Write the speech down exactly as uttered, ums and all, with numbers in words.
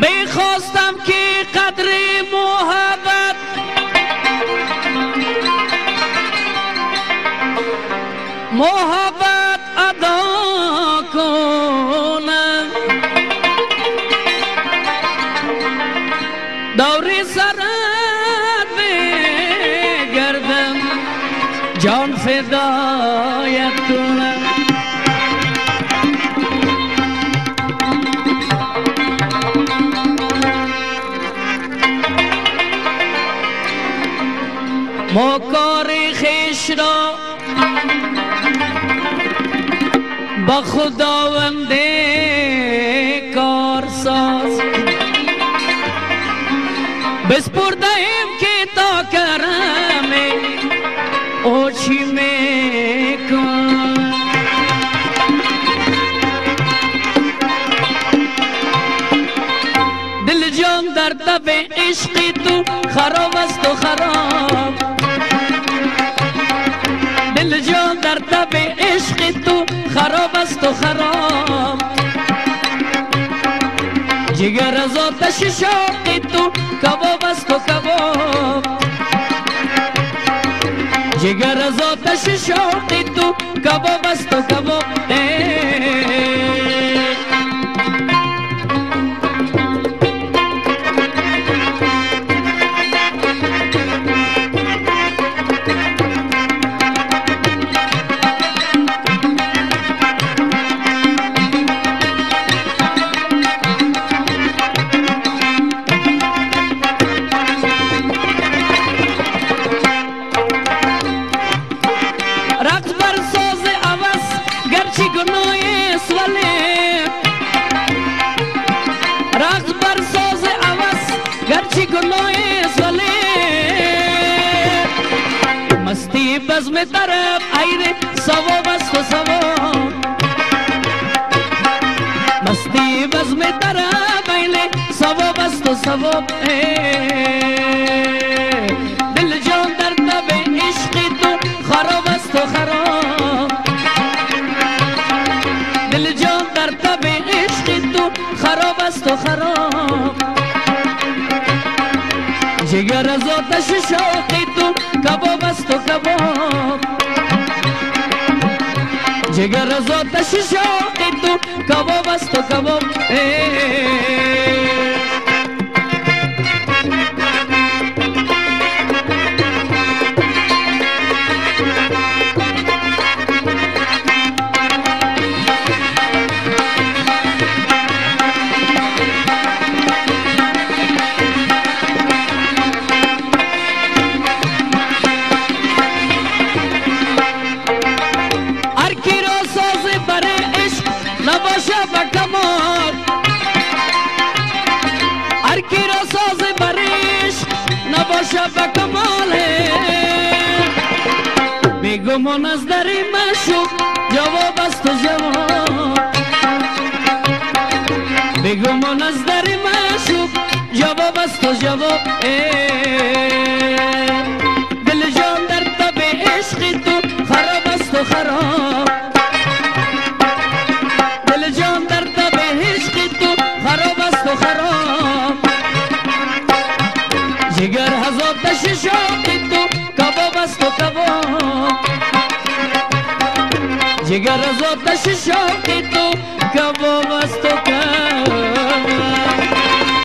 میخواستم که قدر محبت محبت ادا کنم، دور سرت بگردم جان فدایت کنم. ما کار خویش را با خداوند کارساز بسپرده ایم که تا کرم او چی میکن. دل جان در تب عشق تو خراب است و خراب، دل جان در تب عشق تو خراب است و خراب، جگر از آتش شوق تو کباب است و کباب، جگر از آتش شوق تو کباب است و کباب. مستی بزم طرف ایره ثواب است و ثواب، مستی بزم طرف ایره ثواب است و ثواب. دل جان در تب عشق تو خراب است و خراب، دل جان در تب عشق تو خراب است و خراب، جگر از آتش شوق تو کباب است و کباب، جگر از آتش شوق تو کباب است و کباب. نباشه بکمال هر کی را ساز بریش نباشه بکمال، بیگمان از در مشوق جواب است و جواب، بیگمان از در مشوق جواب است و جواب. دل جان در تب عشق تو خراب است و خراب، جگر از آتش شوق تو کباب است و کباب، جگر از آتش شوق تو کباب است و کباب.